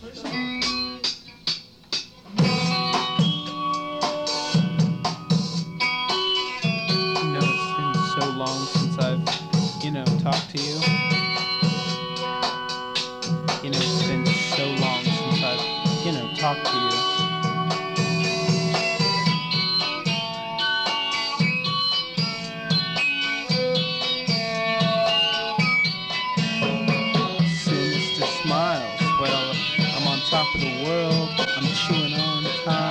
You know, it's been so long since I've, talked to you. You know, it's been so long since I've, talked to you. Sinister smiles. Well, I'm on top of the world. I'm chewing on time.